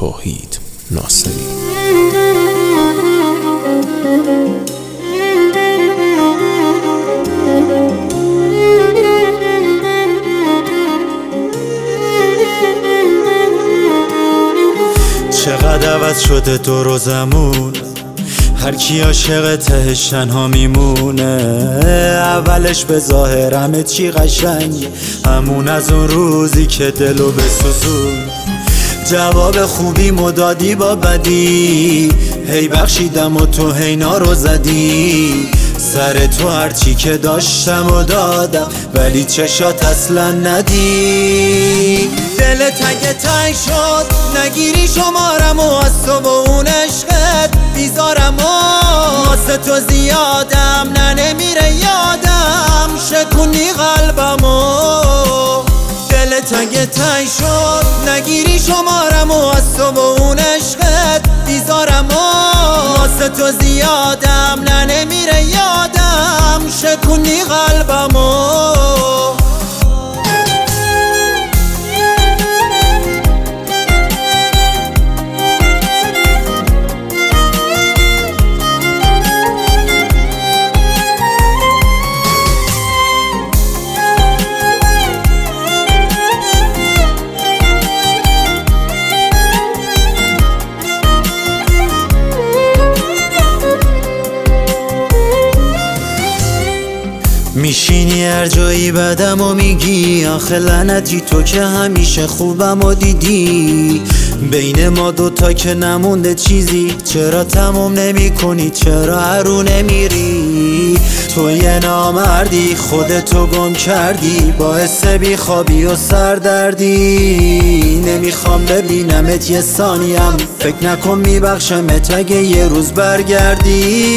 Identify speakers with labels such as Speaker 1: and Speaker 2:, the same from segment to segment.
Speaker 1: توحید ناصری.
Speaker 2: چقدر عوض شده دور و زمون، هر کی عاشق تهش تنها میمونه. اولش به ظاهر همه چی قشنگ، همون از اون روزی که دلو بسوزون. جواب خوبی مدادی با بدی، هی بخشیدم و تو هینا رو زدی. سر تو هرچی که داشتم و دادم، ولی چشات اصلا ندی. دل تنگ تنگ شد، نگیری شمارم و از تو با اون عشقت بیزارم و واسه تو زیادم، نه نمیره یادم، شکونی قلبم و دل تنگ تنگ شد، نگیری شمارم و از تو با اون عشقت بیزارم و واسه تو زیادم، نه نمیره یادم، شکونی قلبم و میشینی هر جایی بدم و میگی آخه لعنتی تو که همیشه خوبم و دیدی. بین ما دوتا که نمونده چیزی، چرا تموم نمی کنی، چرا هرو نمیری؟ تو یه نامردی، خودتو گم کردی، باعث بیخوابی و سردردی. نمیخوام ببینمت یه ثانیم، فکر نکن میبخشمت اگه یه روز برگردی.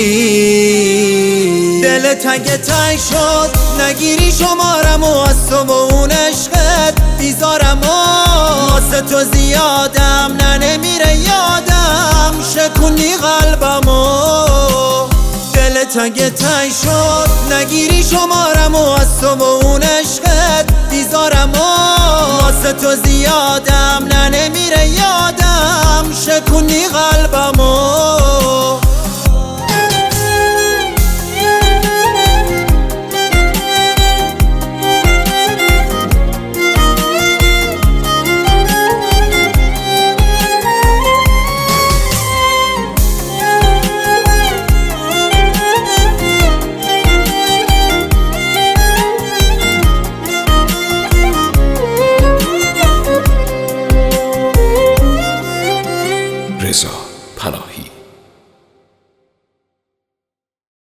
Speaker 2: دل تنگ تنگ شد، نگیری شمارم و از تو با اون عشقت بیزارم و واسه تو زیادم، نه نمیره یادم، شکونی قلبم و دل تنگ تنگ شد، نگیری شمارم و از تو با اون عشقت بیزارم و واسه تو زیادم، نه نمیره یادم، شکونی قلبم و
Speaker 1: رضا پناهی.